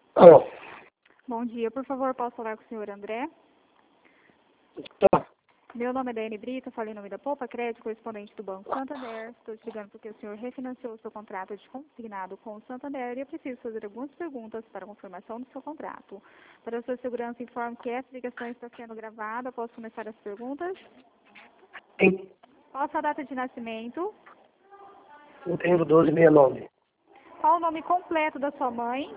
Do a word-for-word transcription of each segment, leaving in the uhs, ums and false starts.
Alô? Bom dia, por favor, posso falar com o senhor André? Tá. Meu nome é Daiane Brito, falei em nome da Poupa Crédito, correspondente do Banco Santander. Estou te ligando porque o senhor refinanciou o seu contrato de consignado com o Santander e eu preciso fazer algumas perguntas para confirmação do seu contrato. Para a sua segurança, informo que essa ligação está sendo gravada. Posso começar as perguntas? Sim. Qual a sua data de nascimento? Setembro doze sessenta e nove. Qual o nome completo da sua mãe?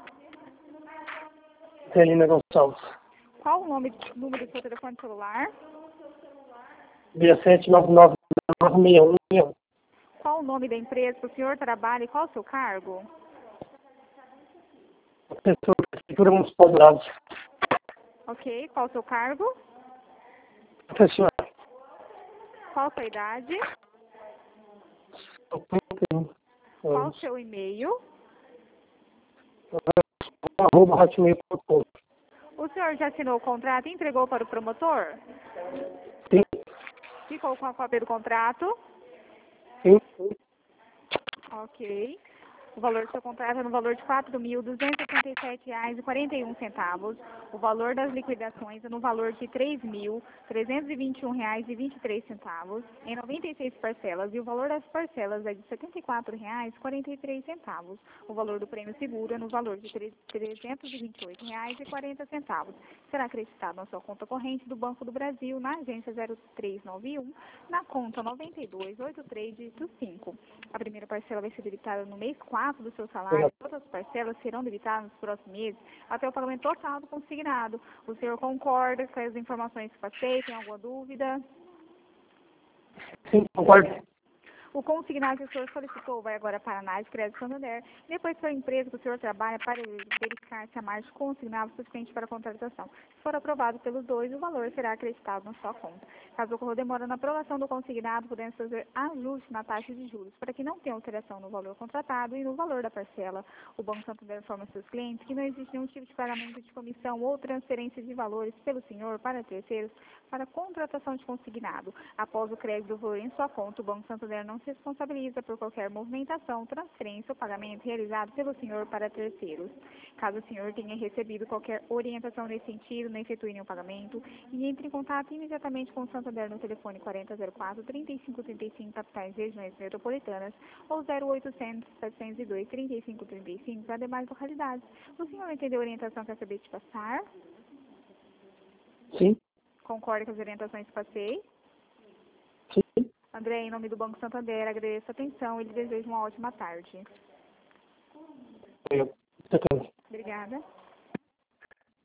Celina Gonçalves. Qual o nome, número do seu telefone celular? Dia sete nove nove nove seis um seis um. Qual o nome da empresa que o senhor trabalha e qual o seu cargo? Professor da Prefeitura Municipal de Lages. Ok, qual o seu cargo? Professor. Qual a sua idade? Qual o seu e-mail? Arroba hotmail ponto com. O senhor já assinou o contrato e entregou para o promotor? Sim. Ficou com a cópia do contrato? Sim. Ok. O valor do seu contrato é no valor de quatro mil duzentos e setenta e sete reais e quarenta e um centavos. O valor das liquidações é no valor de três mil trezentos e vinte e um reais e vinte e três centavos, em noventa e seis parcelas, e o valor das parcelas é de setenta e quatro reais e quarenta e três centavos. O valor do prêmio seguro é no valor de trezentos e vinte e oito reais e quarenta centavos. Será acreditado na sua conta corrente do Banco do Brasil, na agência zero três nove um, na conta noventa e dois oitenta e três, dígito cinco. A primeira parcela vai ser debitada no mês quatro do seu salário. Todas as parcelas serão debitadas nos próximos meses até o pagamento total do consignado. O senhor concorda com as informações que passei? Tem alguma dúvida? Sim, concordo. O consignado que o senhor solicitou vai agora para a análise de crédito Santander, depois para a empresa que o senhor trabalha para verificar se a margem consignada é suficiente para a contratação. Se for aprovado pelos dois, o valor será acreditado na sua conta. Caso ocorra demora na aprovação do consignado, podemos fazer ajuste na taxa de juros, para que não tenha alteração no valor contratado e no valor da parcela. O Banco Santander informa seus clientes que não existe nenhum tipo de pagamento de comissão ou transferência de valores pelo senhor para terceiros para contratação de consignado. Após o crédito do valor em sua conta, o Banco Santander não se responsabiliza por qualquer movimentação, transferência ou pagamento realizado pelo senhor para terceiros. Caso o senhor tenha recebido qualquer orientação nesse sentido, não efetue nenhum pagamento e entre em contato imediatamente com o Santander no telefone quarenta zero quatro, trinta e cinco trinta e cinco, capitais e regiões metropolitanas, ou zero oitocentos, setecentos e dois, trinta e cinco trinta e cinco para demais localidades. O senhor entendeu a orientação que eu acabei de passar? Sim. Concorda com as orientações que passei? Sim. André, em nome do Banco Santander, agradeço a atenção e lhe desejo uma ótima tarde. Eu. Obrigada.